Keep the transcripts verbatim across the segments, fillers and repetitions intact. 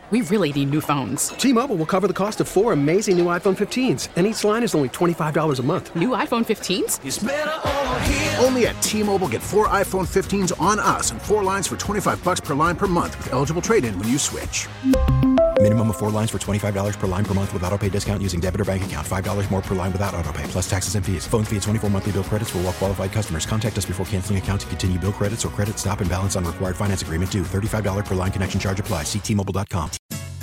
We really need new phones. T-Mobile will cover the cost of four amazing new iPhone fifteens, and each line is only twenty-five dollars a month. New iPhone fifteens? It's better over here. Only at T-Mobile, get four iPhone fifteens on us and four lines for twenty-five dollars per line per month with eligible trade-in when you switch. Minimum of four lines for twenty-five dollars per line per month with autopay discount using debit or bank account. five dollars more per line without autopay, plus taxes and fees. Phone fee at twenty-four monthly bill credits for well-qualified customers. Contact us before canceling account to continue bill credits or credit stop and balance on required finance agreement due. thirty-five dollars per line connection charge applies. See T Mobile dot com.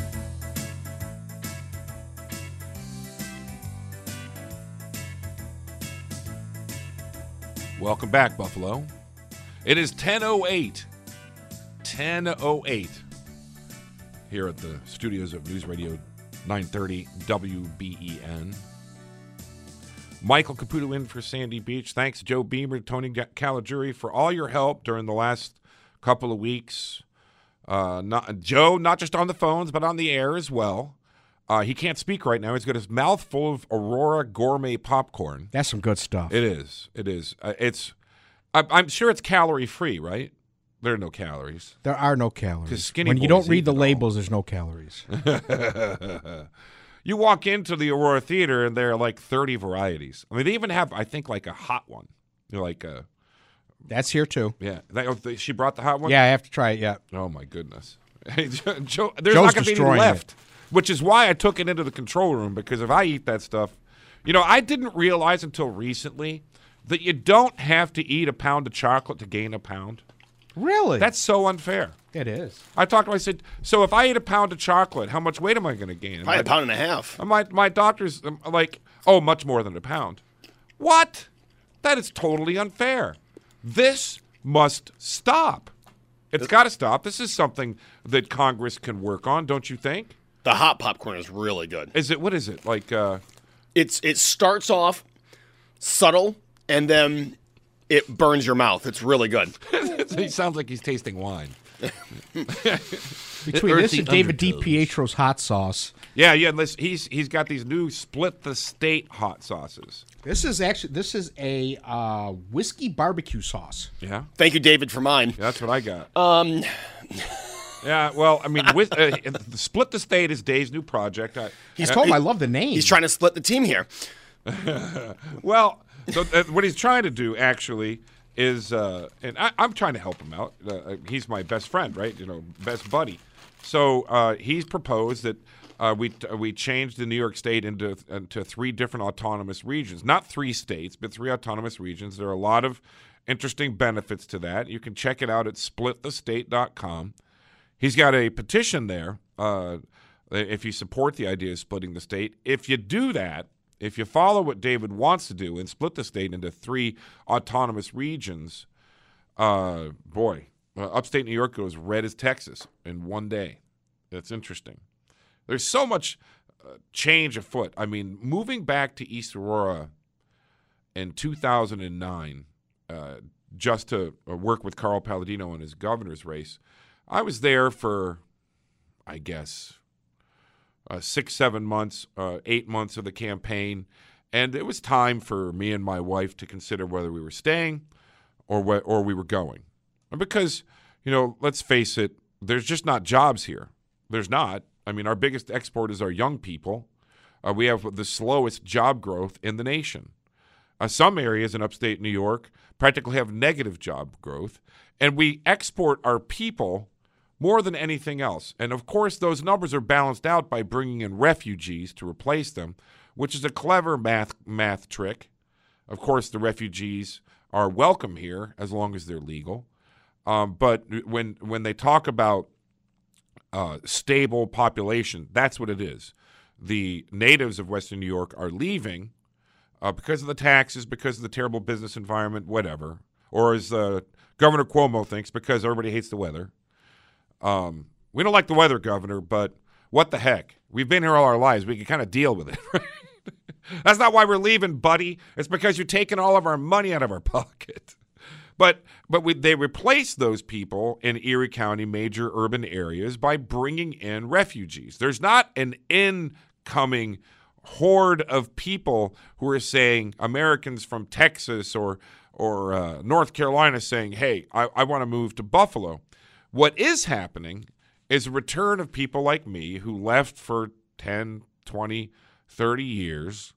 Welcome back, Buffalo. It is ten oh eight. ten oh eight. Here at the studios of News Radio nine thirty W B E N. Michael Caputo in for Sandy Beach. Thanks, Joe Beamer, Tony Caligiuri, for all your help during the last couple of weeks. Uh, not, Joe, not just on the phones, but on the air as well. Uh, he can't speak right now. He's got his mouth full of Aurora gourmet popcorn. That's some good stuff. It is. It is. Uh, it's. I, I'm sure it's calorie-free, right? There are no calories. There are no calories. Skinny when you don't read the all. labels, there's no calories. You walk into the Aurora Theater, and there are like thirty varieties. I mean, they even have, I think, like a hot one. You know, like a. That's here, too. Yeah. They, oh, they, she brought the hot one? Yeah, I have to try it, yeah. Oh, my goodness. Joe, there's Joe's not going to be any destroying left, it. which is why I took it into the control room, because if I eat that stuff, you know, I didn't realize until recently that you don't have to eat a pound of chocolate to gain a pound. Really? That's so unfair. It is. I talked to him, I said, so if I eat a pound of chocolate, how much weight am I going to gain? Probably a pound and a half. My, my doctor's like, oh, much more than a pound. What? That is totally unfair. This must stop. It's got to stop. This is something that Congress can work on, don't you think? The hot popcorn is really good. Is it? What is it? Like, uh... It's It starts off subtle, and then it burns your mouth. It's really good. He sounds like he's tasting wine. Between this and David DiPietro's hot sauce. Yeah, yeah. Listen, he's he's got these new split the state hot sauces. This is actually this is a uh, whiskey barbecue sauce. Yeah. Thank you, David, for mine. Yeah, that's what I got. Um. Yeah. Well, I mean, with, uh, split the state is Dave's new project. I, he's uh, told him he, I love the name. He's trying to split the team here. Well, so uh, what he's trying to do actually is, uh, and I, I'm trying to help him out. Uh, he's my best friend, right? You know, best buddy. So uh, he's proposed that uh, we uh, we change the New York State into into three different autonomous regions, not three states, but three autonomous regions. There are a lot of interesting benefits to that. You can check it out at split the state dot com. He's got a petition there. Uh, if you support the idea of splitting the state, if you do that, if you follow what David wants to do and split the state into three autonomous regions, uh, boy, uh, upstate New York goes red as Texas in one day. That's interesting. There's so much uh, change afoot. I mean, moving back to East Aurora in two thousand nine, uh, just to uh, work with Carl Palladino in his governor's race, I was there for, I guess, Uh, six, seven months, uh, eight months of the campaign, and it was time for me and my wife to consider whether we were staying or wh- or we were going. And because, you know, let's face it, there's just not jobs here. There's not. I mean, our biggest export is our young people. Uh, we have the slowest job growth in the nation. Uh, some areas in upstate New York practically have negative job growth, and we export our people more than anything else. And, of course, those numbers are balanced out by bringing in refugees to replace them, which is a clever math math trick. Of course, the refugees are welcome here as long as they're legal. Um, but when when they talk about uh, stable population, that's what it is. The natives of Western New York are leaving uh, because of the taxes, because of the terrible business environment, whatever. Or as uh, Governor Cuomo thinks, because everybody hates the weather. Um, we don't like the weather, Governor, but what the heck? We've been here all our lives. We can kind of deal with it. Right? That's not why we're leaving, buddy. It's because you're taking all of our money out of our pocket. But but we, they replace those people in Erie County major urban areas by bringing in refugees. There's not an incoming horde of people who are saying, Americans from Texas or, or uh, North Carolina saying, hey, I, I want to move to Buffalo. What is happening is a return of people like me who left for ten, twenty, thirty years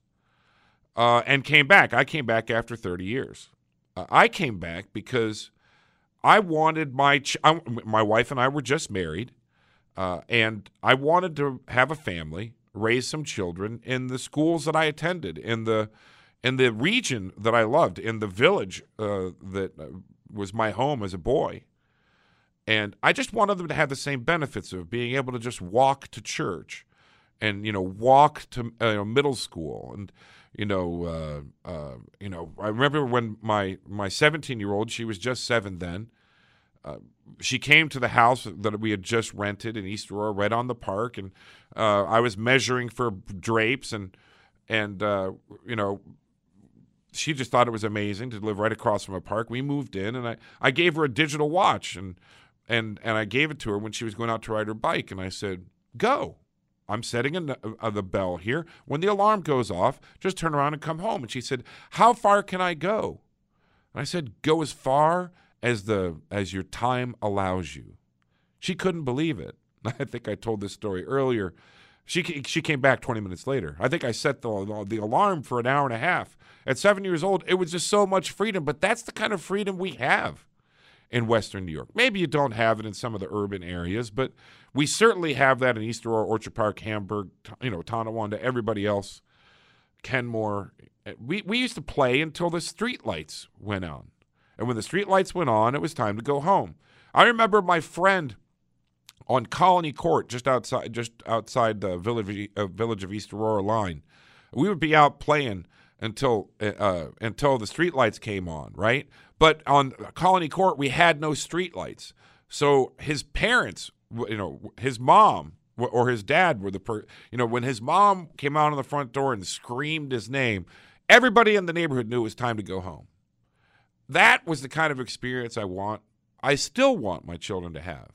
uh, and came back. I came back after thirty years. Uh, I came back because I wanted my ch- I, my wife and I were just married, uh, and I wanted to have a family, raise some children in the schools that I attended, in the in the region that I loved, in the village uh, that was my home as a boy. And I just wanted them to have the same benefits of being able to just walk to church and, you know, walk to uh, middle school. And, you know, uh, uh, you know, I remember when my my seventeen-year-old, she was just seven then, uh, she came to the house that we had just rented in East Aurora, right on the park. And uh, I was measuring for drapes and, and uh, you know, she just thought it was amazing to live right across from a park. We moved in, and I, I gave her a digital watch, and and and I gave it to her when she was going out to ride her bike. And I said, go. I'm setting a, a, the bell here. When the alarm goes off, just turn around and come home. And she said, how far can I go? And I said, go as far as the as your time allows you. She couldn't believe it. I think I told this story earlier. She she came back twenty minutes later. I think I set the the alarm for an hour and a half. At seven years old, it was just so much freedom. But that's the kind of freedom we have in Western New York. Maybe you don't have it in some of the urban areas, but we certainly have that in East Aurora, Orchard Park, Hamburg, you know, Tonawanda, everybody else, Kenmore. We we used to play until the street lights went on. And when the street lights went on, it was time to go home. I remember my friend on Colony Court, just outside just outside the village, uh, village of East Aurora line. We would be out playing until uh, until the streetlights came on, right? But on Colony Court, we had no streetlights. So his parents, you know, his mom or his dad were the per, you know, when his mom came out on the front door and screamed his name, everybody in the neighborhood knew it was time to go home. That was the kind of experience I want, I still want my children to have.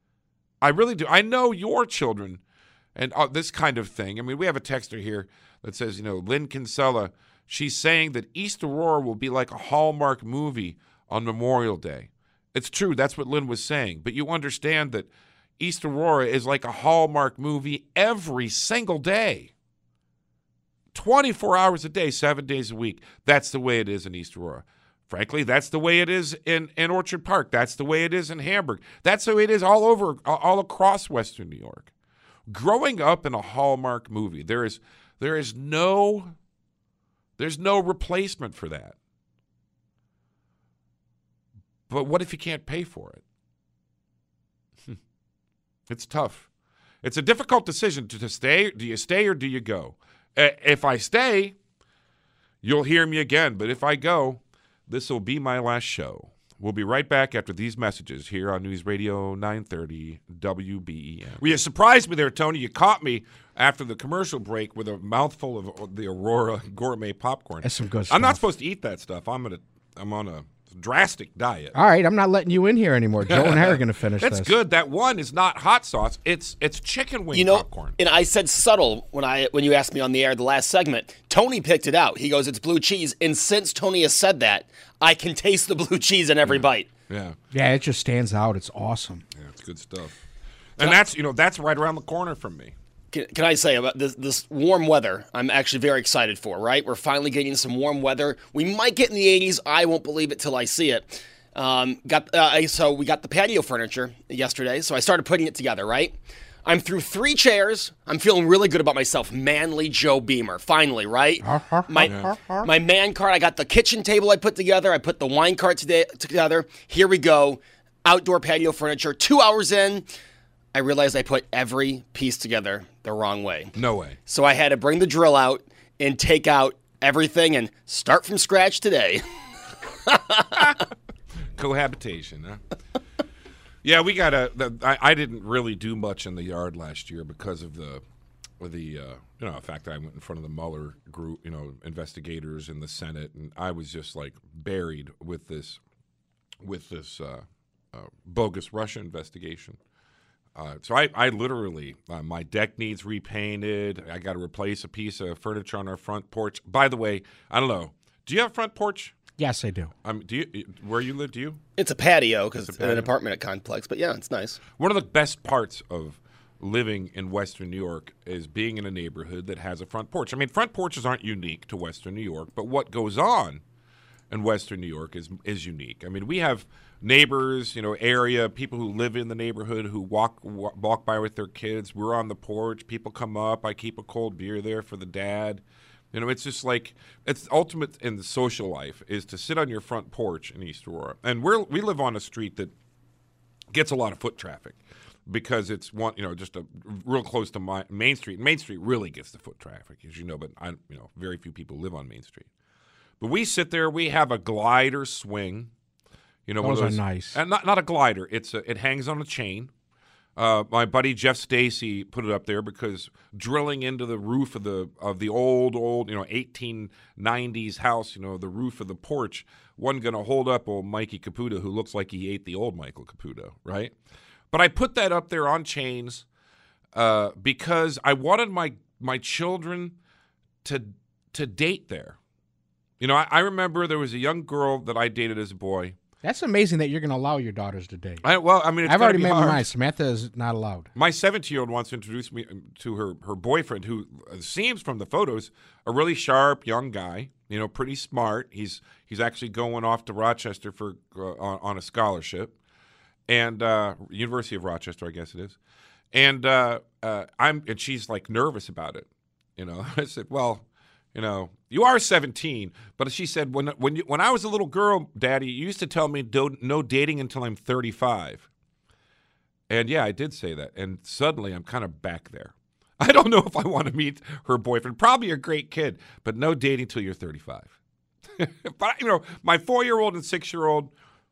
I really do. I know your children and uh, this kind of thing. I mean, we have a texter here that says, you know, Lynn Kinsella, she's saying that East Aurora will be like a Hallmark movie on Memorial Day. It's true. That's what Lynn was saying. But you understand that East Aurora is like a Hallmark movie every single day. twenty-four hours a day, seven days a week. That's the way it is in East Aurora. Frankly, that's the way it is in, in Orchard Park. That's the way it is in Hamburg. That's the way it is all over, all across Western New York. Growing up in a Hallmark movie, there is there is no there's no replacement for that. But what if you can't pay for it? It's tough. It's a difficult decision to, to stay. Do you stay or do you go? Uh, if I stay, you'll hear me again. But if I go, this will be my last show. We'll be right back after these messages here on News Radio nine thirty W B E N. Well, you surprised me there, Tony. You caught me after the commercial break with a mouthful of the Aurora gourmet popcorn. That's some good stuff. I'm not supposed to eat that stuff. I'm gonna. I'm on a drastic diet. All right, I'm not letting you in here anymore. Joe and Harry are going to finish That's this. That's good. That one is not hot sauce. It's it's chicken wing you know, popcorn. And I said subtle when I when you asked me on the air the last segment. Tony picked it out. He goes, it's blue cheese. And since Tony has said that, I can taste the blue cheese in every yeah. bite. Yeah. Yeah, it just stands out. It's awesome. Yeah, it's good stuff. And that's, you know, that's right around the corner from me. Can, can I say about this, this warm weather, I'm actually very excited for, right? We're finally getting some warm weather. We might get in the eighties. I won't believe it till I see it. Um, got uh, So we got the patio furniture yesterday, so I started putting it together, right? I'm through three chairs. I'm feeling really good about myself. Manly Joe Beamer, finally, right? my, my man cart, I got the kitchen table I put together. I put the wine cart today, together. Here we go. Outdoor patio furniture. Two hours in, I realized I put every piece together the wrong way. No way. So I had to bring the drill out and take out everything and start from scratch today. Cohabitation, huh? Yeah, we got a. The, I, I didn't really do much in the yard last year because of the, of the uh, you know, the fact that I went in front of the Mueller group, you know, investigators in the Senate, and I was just like buried with this, with this uh, uh, bogus Russia investigation. Uh, so I, I literally, uh, my deck needs repainted. I got to replace a piece of furniture on our front porch. By the way, I don't know. Do you have a front porch? Yes, I do. Um, do you? Where you live? Do you? It's a patio because It's a it's in an patio. apartment complex. But yeah, it's nice. One of the best parts of living in Western New York is being in a neighborhood that has a front porch. I mean, front porches aren't unique to Western New York, but what goes on in Western New York is is unique. I mean, we have neighbors, you know, area people who live in the neighborhood who walk wa- walk by with their kids. We're on the porch. People come up. I keep a cold beer there for the dad. You know, it's just like it's ultimate in the social life is to sit on your front porch in East Aurora. And we're we live on a street that gets a lot of foot traffic because it's one, you know, just a real close to my, Main Street. Main Street really gets the foot traffic, as you know, but I, you know, very few people live on Main Street. But we sit there. We have a glider swing. You know, one Those of are those, nice. And not not a glider. It's a, it hangs on a chain. Uh, my buddy Jeff Stacy put it up there because drilling into the roof of the of the old old you know eighteen nineties house, you know, the roof of the porch wasn't going to hold up old Mikey Caputo, who looks like he ate the old Michael Caputo, right? But I put that up there on chains uh, because I wanted my my children to to date there. You know, I, I remember there was a young girl that I dated as a boy. That's amazing that you're going to allow your daughters to date. I, well, I mean, it's I've gonna already be made my hard. mind. Samantha is not allowed. My seventeen-year-old wants to introduce me to her, her boyfriend, who seems from the photos a really sharp young guy. You know, pretty smart. He's he's actually going off to Rochester for uh, on, on a scholarship, and uh, University of Rochester, I guess it is. And uh, uh, I'm and she's like nervous about it. You know, I said, well, you know, you are seventeen, but she said when when you, when I was a little girl, Daddy, you used to tell me don't, no dating until I'm thirty-five. And yeah, I did say that. And suddenly I'm kind of back there. I don't know if I want to meet her boyfriend. Probably a great kid, but no dating till you're thirty-five. But, you know, my four-year-old and six-year-old,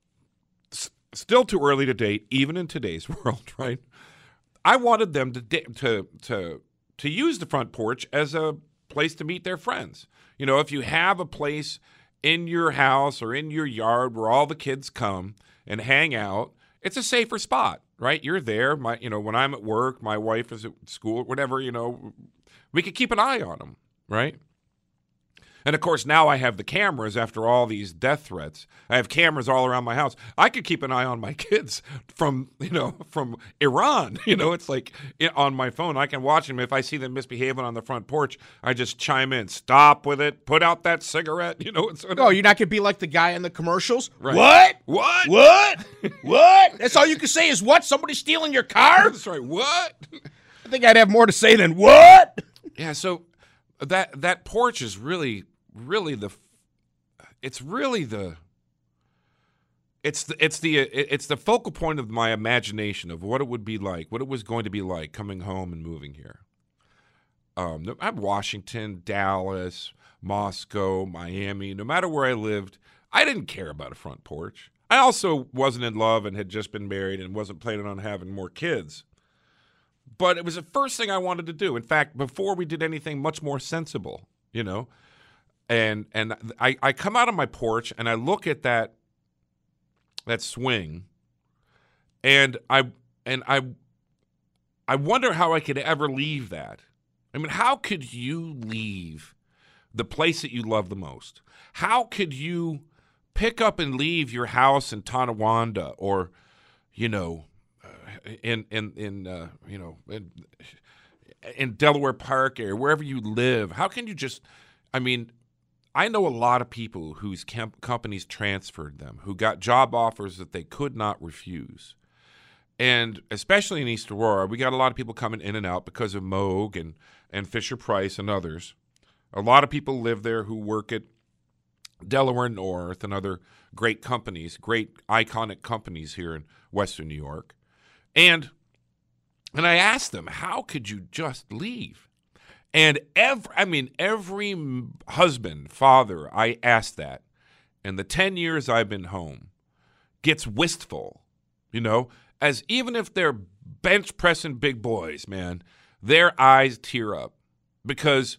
s- still too early to date, even in today's world, right? I wanted them to da- to to to use the front porch as a place to meet their friends. You know, if you have a place in your house or in your yard where all the kids come and hang out, it's a safer spot, right? You're there. My, you know, when I'm at work, my wife is at school, whatever, you know, we could keep an eye on them, right? And, of course, now I have the cameras after all these death threats. I have cameras all around my house. I could keep an eye on my kids from, you know, from Iran. You know, it's like on my phone. I can watch them. If I see them misbehaving on the front porch, I just chime in, stop with it, put out that cigarette. You know, it's Oh, you're not going to be like the guy in the commercials? Right. What? What? What? What? That's all you can say is what? Somebody's stealing your car? That's right. What? I think I'd have more to say than what? Yeah, so that that porch is really, really the, it's really the, it's the it's the it's the focal point of my imagination of what it would be like, what it was going to be like coming home and moving here. Um, I'm Washington, Dallas, Moscow, Miami. No matter where I lived, I didn't care about a front porch. I also wasn't in love and had just been married and wasn't planning on having more kids. But it was the first thing I wanted to do. In fact, before we did anything much more sensible, you know. And and I, I come out on my porch and I look at that that swing, and I and I I wonder how I could ever leave that. I mean, how could you leave the place that you love the most? How could you pick up and leave your house in Tonawanda or, you know, in in in uh, you know in, in Delaware Park area, wherever you live? How can you just? I mean, I know a lot of people whose camp companies transferred them, who got job offers that they could not refuse. And especially in East Aurora, we got a lot of people coming in and out because of Moog and, and Fisher-Price and others. A lot of people live there who work at Delaware North and other great companies, great iconic companies here in Western New York. And and I asked them, how could you just leave? And every, I mean, every husband, father, I asked that, in the ten years I've been home, gets wistful, you know, as even if they're bench pressing big boys, man, their eyes tear up because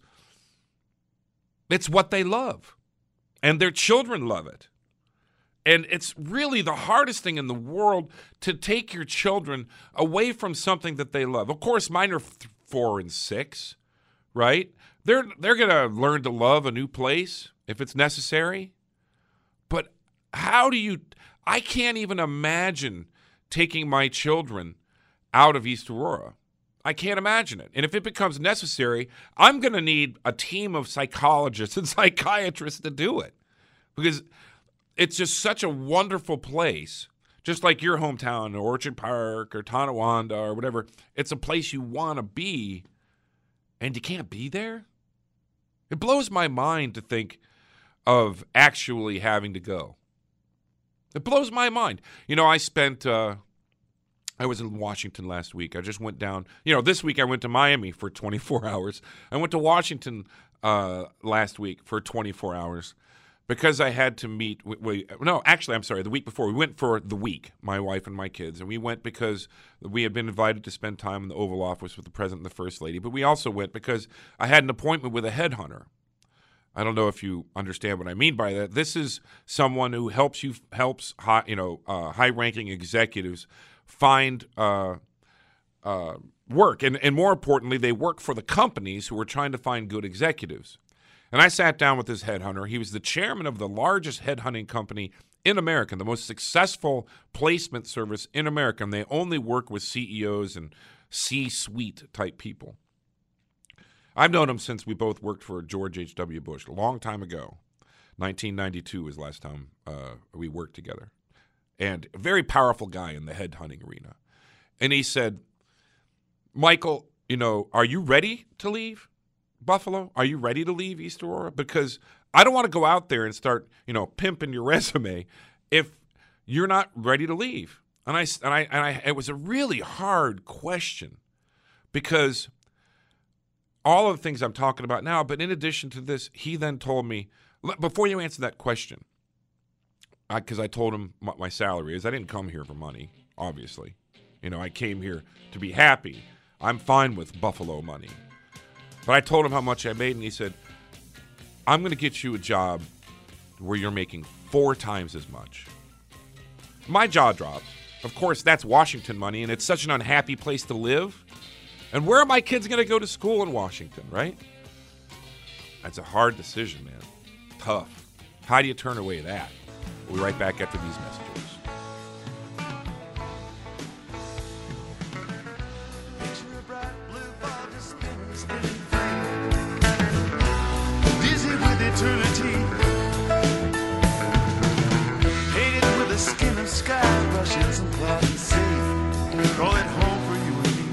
it's what they love and their children love it. And it's really the hardest thing in the world to take your children away from something that they love. Of course, mine are th- four and six. Right? They're they're going to learn to love a new place if it's necessary. How do you – I can't even imagine taking my children out of East Aurora. I can't imagine it. And if it becomes necessary, I'm going to need a team of psychologists and psychiatrists to do it because it's just such a wonderful place, just like your hometown or Orchard Park or Tonawanda or whatever. It's a place you want to be, and you can't be there. It blows my mind to think of actually having to go. It blows my mind. You know, I spent uh, – I was in Washington last week. I just went down. You know, this week I went to Miami for twenty-four hours. I went to Washington uh, last week for twenty-four hours because I had to meet. We, we, no, actually, I'm sorry. The week before, we went for the week, my wife and my kids. And we went because we had been invited to spend time in the Oval Office with the President and the First Lady. But we also went because I had an appointment with a headhunter. I don't know if you understand what I mean by that. This is someone who helps you helps high, you know uh, high-ranking executives find uh, uh, work. And, and more importantly, they work for the companies who are trying to find good executives. And I sat down with this headhunter. He was the chairman of the largest headhunting company in America, the most successful placement service in America. And they only work with C E Os and C-suite type people. I've known him since we both worked for George H W. Bush a long time ago. nineteen ninety-two was the last time uh, we worked together. And a very powerful guy in the headhunting arena. And he said, Michael, you know, are you ready to leave Buffalo? Are you ready to leave East Aurora? Because I don't want to go out there and start, you know, pimping your resume if you're not ready to leave. And I, and I, and I, it was a really hard question because all of the things I'm talking about now, but in addition to this, he then told me, before you answer that question, because I, I told him what my salary is. I didn't come here for money, obviously. You know, I came here to be happy. I'm fine with Buffalo money. But I told him how much I made, and he said, I'm going to get you a job where you're making four times as much. My jaw dropped. Of course, that's Washington money, and it's such an unhappy place to live. And where are my kids going to go to school in Washington, right? That's a hard decision, man. Tough. How do you turn away that? We'll be right back after these messages. Dizzy with eternity, painted with the skin of sky, brushes and clouds and sea. Call it home for you and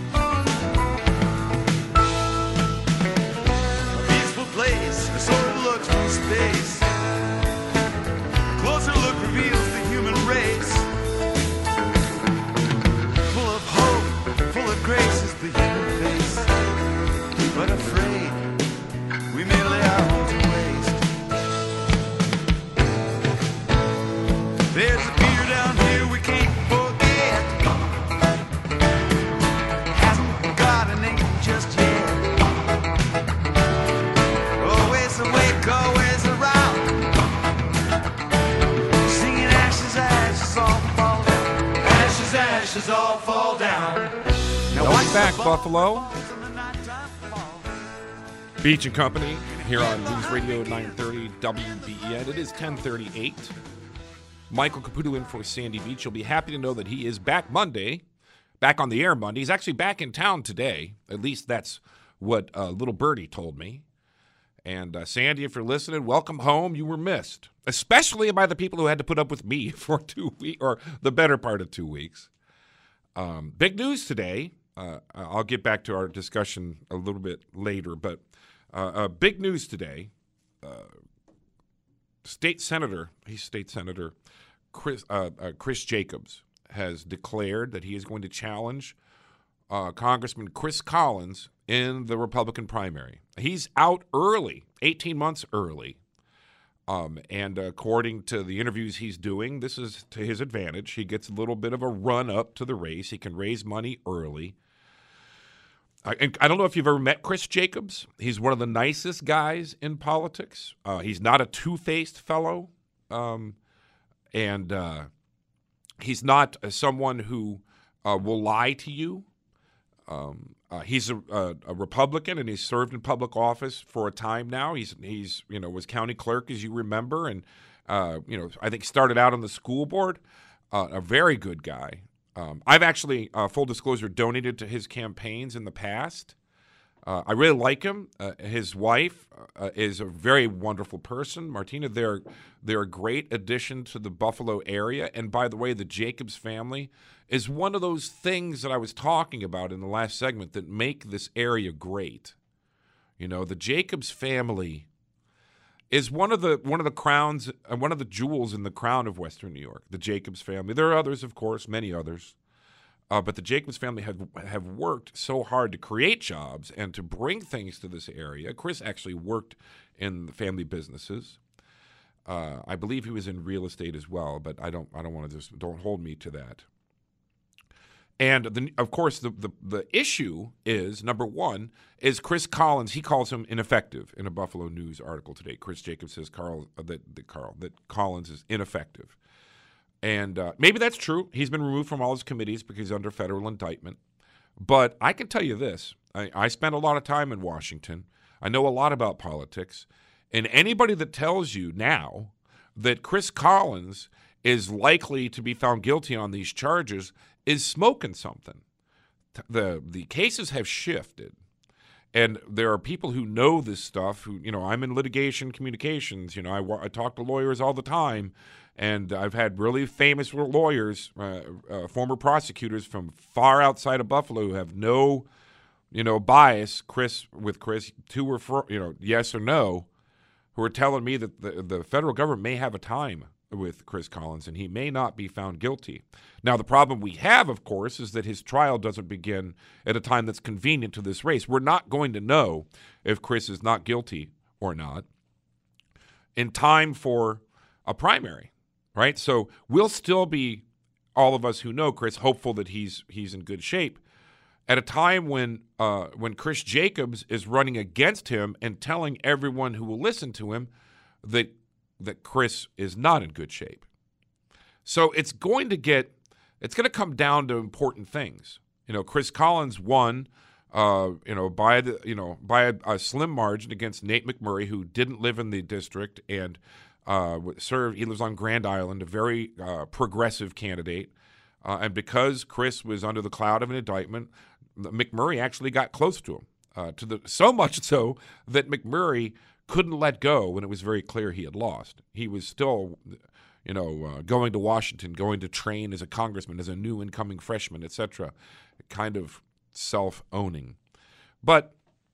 me. A peaceful place, a sort of looks from space. Closer look reveals the human race. Full of hope, full of grace is the human face. But afraid, we may lay our homes to waste. There's a pier down here we can't forget. Hasn't got a name just yet. Always awake, always around. Ashes all fall down. Now welcome back, Buffalo. Beach and Company here on News Radio nine thirty W B E N. It is ten thirty-eight. Michael Caputo in for Sandy Beach. You'll be happy to know that he is back Monday, back on the air Monday. He's actually back in town today. At least that's what uh, little Birdie told me. And uh, Sandy, if you're listening, welcome home. You were missed, especially by the people who had to put up with me for two weeks, or the better part of two weeks. Um, big news today. Uh, I'll get back to our discussion a little bit later, but uh, uh, big news today. Uh, State Senator, he's State Senator Chris, uh, uh, Chris Jacobs has declared that he is going to challenge uh, Congressman Chris Collins in the Republican primary. He's out early, eighteen months early. Um, and according to the interviews he's doing, this is to his advantage. He gets a little bit of a run up to the race. He can raise money early. I, and I don't know if you've ever met Chris Jacobs. He's one of the nicest guys in politics. Uh, he's not a two-faced fellow. Um, and uh, he's not uh, someone who uh, will lie to you. Um, Uh, he's a, a, a Republican, and he's served in public office for a time now. He's he's you know was county clerk, as you remember, and uh, you know I think started out on the school board. Uh, a very good guy. Um, I've actually, uh, full disclosure, donated to his campaigns in the past. Uh, I really like him. Uh, his wife uh, is a very wonderful person, Martina. They're they're a great addition to the Buffalo area. And by the way, the Jacobs family is one of those things that I was talking about in the last segment that make this area great. You know, the Jacobs family is one of the one of the crowns, uh, one of the jewels in the crown of Western New York. The Jacobs family. There are others, of course, many others. Uh, but the Jacobs family have have worked so hard to create jobs and to bring things to this area. Chris actually worked in the family businesses. Uh, I believe he was in real estate as well, but I don't I don't want to just don't hold me to that. And the, of course, the, the the issue is, number one, is Chris Collins. He calls him ineffective in a Buffalo News article today. Chris Jacobs says Carl uh, that, that Carl that Collins is ineffective. And uh, maybe that's true. He's been removed from all his committees because he's under federal indictment. But I can tell you this. I, I spent a lot of time in Washington. I know a lot about politics. And anybody that tells you now that Chris Collins is likely to be found guilty on these charges is smoking something. The, the cases have shifted. And there are people who know this stuff who, you know, I'm in litigation communications. You know, I, I talk to lawyers all the time. And I've had really famous lawyers, uh, uh, former prosecutors from far outside of Buffalo who have no, you know, bias. Chris with Chris, two or four, you know, yes or no, who are telling me that the, the federal government may have a time with Chris Collins and he may not be found guilty. Now, the problem we have, of course, is that his trial doesn't begin at a time that's convenient to this race. We're not going to know if Chris is not guilty or not in time for a primary. Right, so we'll still be, all of us who know Chris, hopeful that he's he's in good shape at a time when uh, when Chris Jacobs is running against him and telling everyone who will listen to him that that Chris is not in good shape. So it's going to get, it's going to come down to important things. You know, Chris Collins won, uh, you know, by the you know by a, a slim margin against Nate McMurray, who didn't live in the district and. Uh, served. He lives on Grand Island, a very uh, progressive candidate. Uh, and because Chris was under the cloud of an indictment, McMurray actually got close to him. Uh, to the so much so that McMurray couldn't let go when it was very clear he had lost. He was still, you know, uh, going to Washington, going to train as a congressman, as a new incoming freshman, et cetera, kind of self-owning. But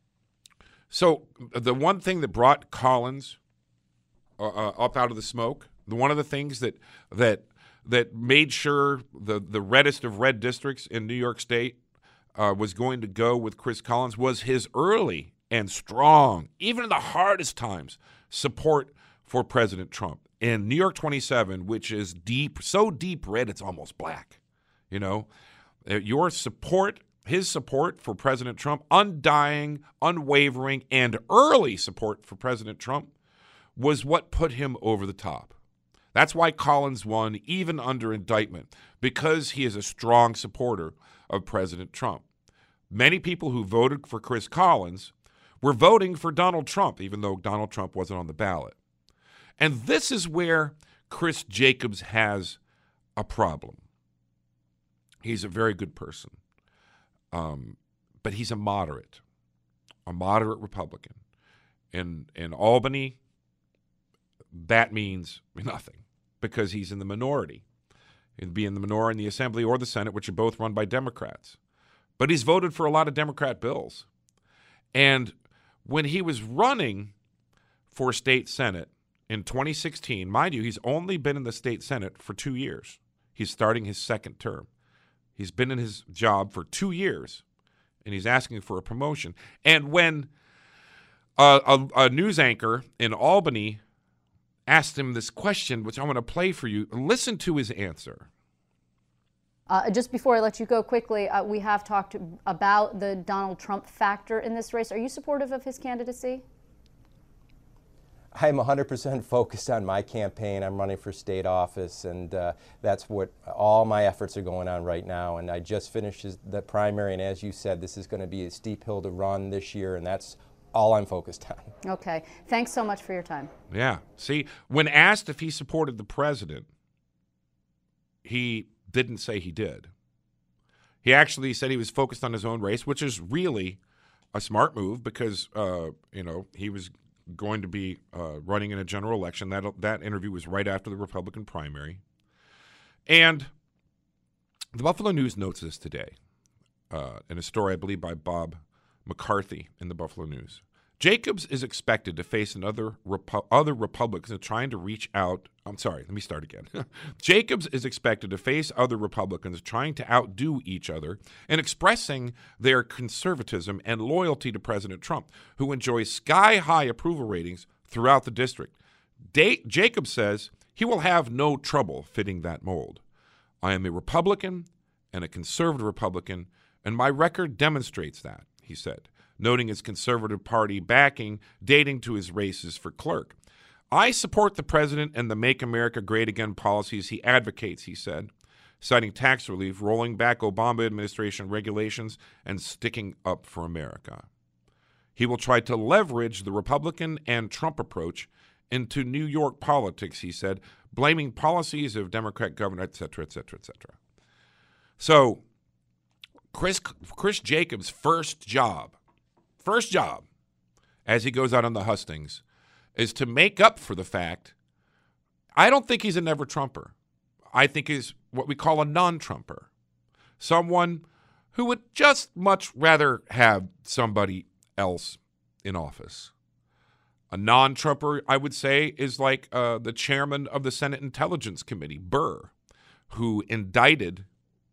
so the one thing that brought Collins Uh, up out of the smoke. One of the things that that that made sure the, the reddest of red districts in New York State uh, was going to go with Chris Collins was his early and strong, even in the hardest times, support for President Trump. In New York twenty-seven, which is deep, so deep red it's almost black, you know, your support, his support for President Trump, undying, unwavering, and early support for President Trump was what put him over the top. That's why Collins won even under indictment, because he is a strong supporter of President Trump. Many people who voted for Chris Collins were voting for Donald Trump, even though Donald Trump wasn't on the ballot. And this is where Chris Jacobs has a problem. He's a very good person, um, but he's a moderate, a moderate Republican. In, in Albany, that means nothing because he's in the minority. He'd be in the minority in the Assembly or the Senate, which are both run by Democrats. But he's voted for a lot of Democrat bills. And when he was running for state Senate in twenty sixteen, mind you, he's only been in the state Senate for two years. He's starting his second term. He's been in his job for two years, and he's asking for a promotion. And when a, a, a news anchor in Albany asked him this question, which I'm going to play for you. Listen to his answer. Uh, just before I let you go quickly, uh, we have talked about the Donald Trump factor in this race. Are you supportive of his candidacy? I'm one hundred percent focused on my campaign. I'm running for state office, and uh, that's what all my efforts are going on right now. And I just finished the primary, and as you said, this is going to be a steep hill to run this year, and that's all I'm focused on. Okay. Thanks so much for your time. Yeah. See, when asked if he supported the president, he didn't say he did. He actually said he was focused on his own race, which is really a smart move because, uh, you know, he was going to be uh, running in a general election. That that interview was right after the Republican primary. And the Buffalo News notes this today uh, in a story, I believe, by Bob McCarthy in the Buffalo News. Jacobs is expected to face another Repu- other Republicans trying to reach out. I'm sorry, let me start again. Jacobs is expected to face other Republicans trying to outdo each other and expressing their conservatism and loyalty to President Trump, who enjoys sky-high approval ratings throughout the district. Da- Jacobs says he will have no trouble fitting that mold. I am a Republican and a conservative Republican, and my record demonstrates that, he said, noting his conservative party backing dating to his races for clerk. I support the president and the Make America Great Again policies he advocates, he said, citing tax relief, rolling back Obama administration regulations, and sticking up for America. He will try to leverage the Republican and Trump approach into New York politics, he said, blaming policies of Democrat governor, et cetera, et cetera, et cetera. So Chris, Chris Jacobs' first job First job, as he goes out on the hustings, is to make up for the fact, I don't think he's a never-Trumper. I think he's what we call a non-Trumper. Someone who would just much rather have somebody else in office. A non-Trumper, I would say, is like uh, the chairman of the Senate Intelligence Committee, Burr, who indicted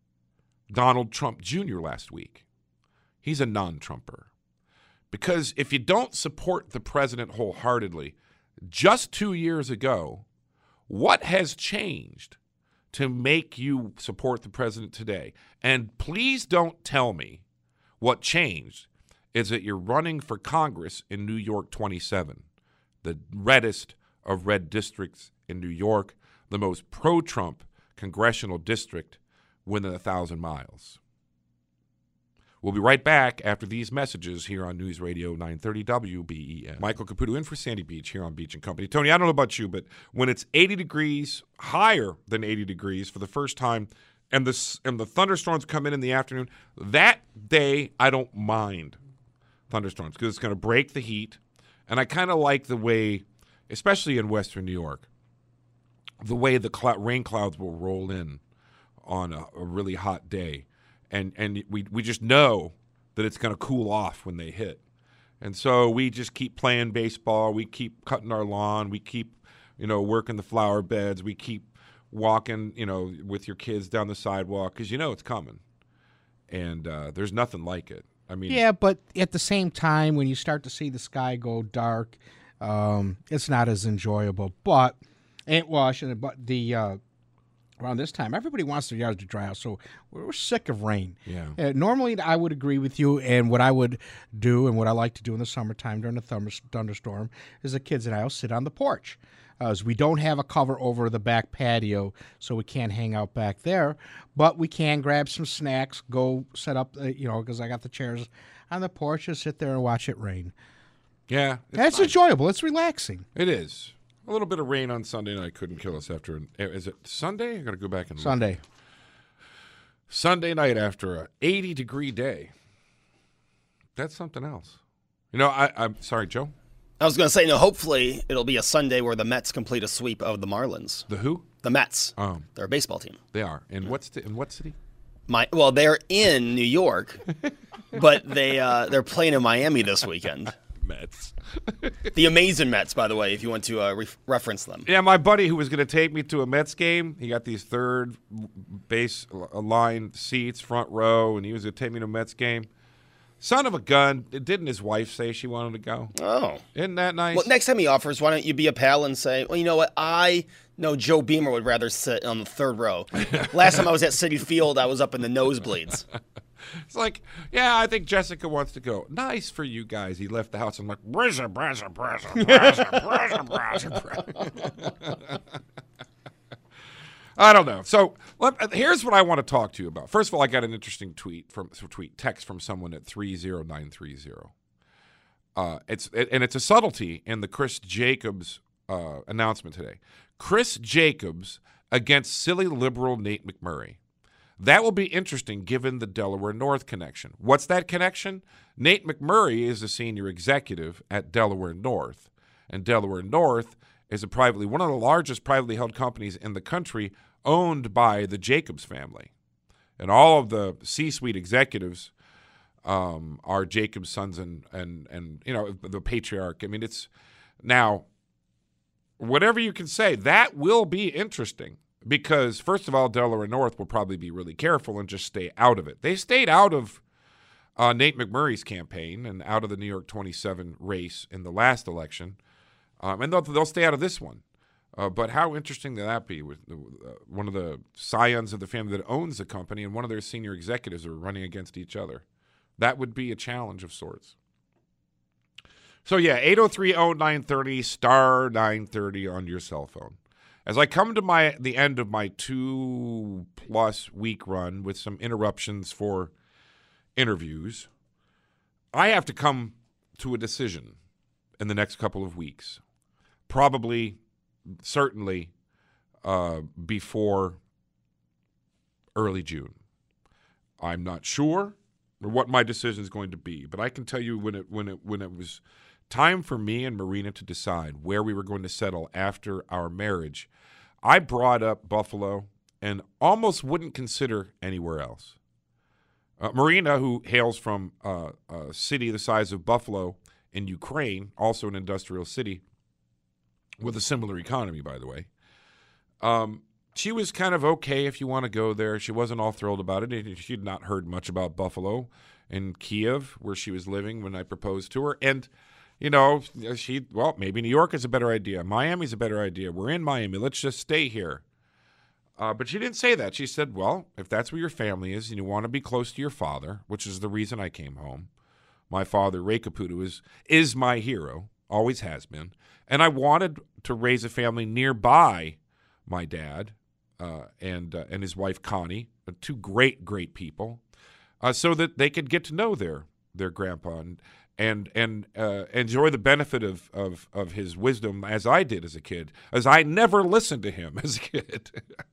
Donald Trump Junior last week. He's a non-Trumper. Because if you don't support the president wholeheartedly, just two years ago, what has changed to make you support the president today? And please don't tell me what changed is that you're running for Congress in New York twenty-seven, the reddest of red districts in New York, the most pro-Trump congressional district within a thousand miles. We'll be right back after these messages here on News Radio nine thirty W B E N. Michael Caputo in for Sandy Beach here on Beach and Company. Tony, I don't know about you, but when it's eighty degrees, higher than eighty degrees for the first time, and the, and the thunderstorms come in in the afternoon, that day I don't mind thunderstorms because it's going to break the heat. And I kind of like the way, especially in western New York, the way the cl- rain clouds will roll in on a, a really hot day. And and we we just know that it's going to cool off when they hit. And so we just keep playing baseball. We keep cutting our lawn. We keep, you know, working the flower beds. We keep walking, you know, with your kids down the sidewalk because you know it's coming. And uh, there's nothing like it. I mean, yeah, but at the same time, when you start to see the sky go dark, um, it's not as enjoyable. But, and, well, I shouldn't, but the... Uh, around this time, everybody wants their yards to dry out, so we're sick of rain. Yeah. Uh, normally, I would agree with you, and what I would do and what I like to do in the summertime during the thunder, thunderstorm is the kids and I will sit on the porch. Uh, as we don't have a cover over the back patio, so we can't hang out back there, but we can grab some snacks, go set up, uh, you know, because I got the chairs on the porch, just sit there and watch it rain. Yeah. It's, it's enjoyable. It's relaxing. It is. A little bit of rain on Sunday night couldn't kill us after an, is it Sunday? I got to go back and look. Sunday. Sunday night after a eighty degree day. That's something else. You know, I, I'm sorry, Joe. I was going to say, no, hopefully it'll be a Sunday where the Mets complete a sweep of the Marlins. The who? The Mets. Oh. They're a baseball team. They are. In what st- in what city? My well, they're in New York, but they uh, they're playing in Miami this weekend. Mets. The amazing Mets, by the way, if you want to uh, re- reference them. Yeah, my buddy who was going to take me to a Mets game, he got these third base line seats, front row, and he was going to take me to a Mets game. Son of a gun. Didn't his wife say she wanted to go? Oh. Isn't that nice? Well, next time he offers, why don't you be a pal and say, well, you know what, I know Joe Beamer would rather sit on the third row. Last time I was at Citi Field, I was up in the nosebleeds. It's like, yeah, I think Jessica wants to go. Nice for you guys. He left the house. I'm like, brizza, brizza, brizza, brizza, brizza, brizza, brizza. I don't know. So let, here's what I want to talk to you about. First of all, I got an interesting tweet from tweet text from someone at three zero nine three zero. Uh, it's it, and it's a subtlety in the Chris Jacobs uh, announcement today. Chris Jacobs against silly liberal Nate McMurray. That will be interesting given the Delaware North connection. What's that connection? Nate McMurray is a senior executive at Delaware North, and Delaware North is a privately one of the largest privately held companies in the country, owned by the Jacobs family, and all of the C-suite executives um, are Jacobs' sons and and and you know the patriarch. I mean, it's now whatever you can say that will be interesting. Because, first of all, Delaware North will probably be really careful and just stay out of it. They stayed out of uh, Nate McMurray's campaign and out of the New York twenty-seven race in the last election. Um, and they'll, they'll stay out of this one. Uh, but how interesting will that be? With uh, one of the scions of the family that owns the company and one of their senior executives are running against each other. That would be a challenge of sorts. So, yeah, eight oh three oh nine thirty, star nine thirty on your cell phone. As I come to my the end of my two-plus week run with some interruptions for interviews, I have to come to a decision in the next couple of weeks. Probably, certainly, uh, before early June. I'm not sure what my decision is going to be, but I can tell you when it when it when it was time for me and Marina to decide where we were going to settle after our marriage, I brought up Buffalo and almost wouldn't consider anywhere else. Uh, Marina, who hails from uh, a city the size of Buffalo in Ukraine, also an industrial city with a similar economy, by the way, um, she was kind of okay if you want to go there. She wasn't all thrilled about it. She'd not heard much about Buffalo and Kiev, where she was living when I proposed to her. And You know, she, well, maybe New York is a better idea. Miami's a better idea. We're in Miami. Let's just stay here. Uh, but she didn't say that. She said, well, if that's where your family is and you want to be close to your father, which is the reason I came home. My father, Ray Caputo, is, is my hero, always has been. And I wanted to raise a family nearby my dad uh, and uh, and his wife, Connie, two great, great people, uh, so that they could get to know their, their grandpa and and and uh, enjoy the benefit of, of, of his wisdom as I did as a kid, as I never listened to him as a kid.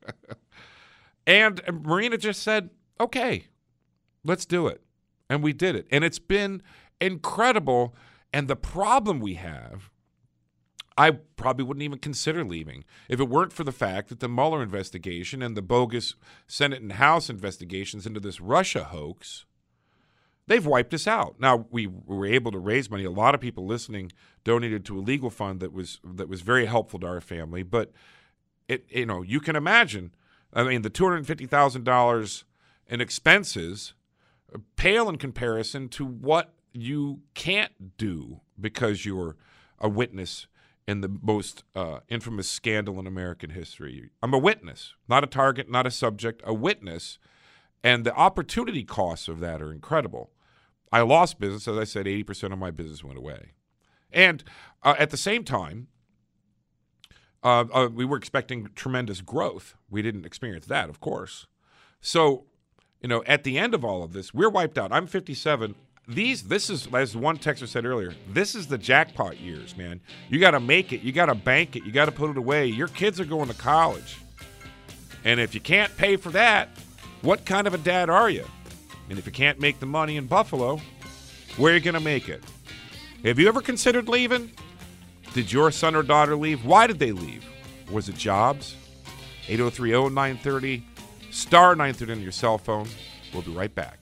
And Marina just said, okay, let's do it. And we did it. And it's been incredible. And the problem we have, I probably wouldn't even consider leaving if it weren't for the fact that the Mueller investigation and the bogus Senate and House investigations into this Russia hoax, they've wiped us out. Now, we were able to raise money. A lot of people listening donated to a legal fund that was that was very helpful to our family. But, it you know, you can imagine, I mean, the two hundred fifty thousand dollars in expenses pale in comparison to what you can't do because you're a witness in the most uh, infamous scandal in American history. I'm a witness, not a target, not a subject, a witness. And the opportunity costs of that are incredible. I lost business. As I said, eighty percent of my business went away. And uh, at the same time, uh, uh, we were expecting tremendous growth. We didn't experience that, of course. So, you know, at the end of all of this, we're wiped out. I'm fifty-seven. These, this is, as one texter said earlier, this is the jackpot years, man. You got to make it. You got to bank it. You got to put it away. Your kids are going to college. And if you can't pay for that, what kind of a dad are you? And if you can't make the money in Buffalo, where are you going to make it? Have you ever considered leaving? Did your son or daughter leave? Why did they leave? Was it jobs? eight oh three oh nine thirty, star nine thirty on your cell phone. We'll be right back.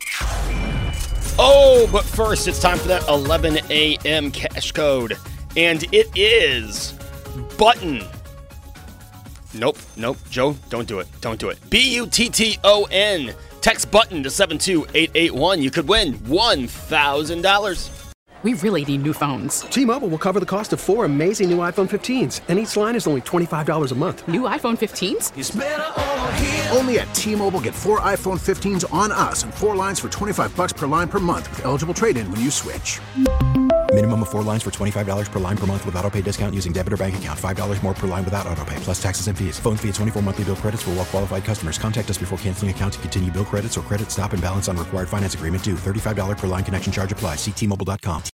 Oh, but first, it's time for that eleven a.m. cash code. And it is Button. Nope, nope. Joe, don't do it. Don't do it. B U T T O N. Text Button to seven two eight eight one. You could win one thousand dollars. We really need new phones. T-Mobile will cover the cost of four amazing new iPhone fifteens, and each line is only twenty-five dollars a month. New iPhone fifteens? It's better over here. Only at T-Mobile, get four iPhone fifteens on us and four lines for twenty-five bucks per line per month with eligible trade-in when you switch. Minimum of four lines for twenty-five dollars per line per month with autopay discount using debit or bank account. five dollars more per line without autopay, plus taxes and fees. Phone fee at twenty-four monthly bill credits for well-qualified customers. Contact us before canceling account to continue bill credits or credit stop and balance on required finance agreement due. thirty-five dollars per line connection charge applies. See T Mobile dot com.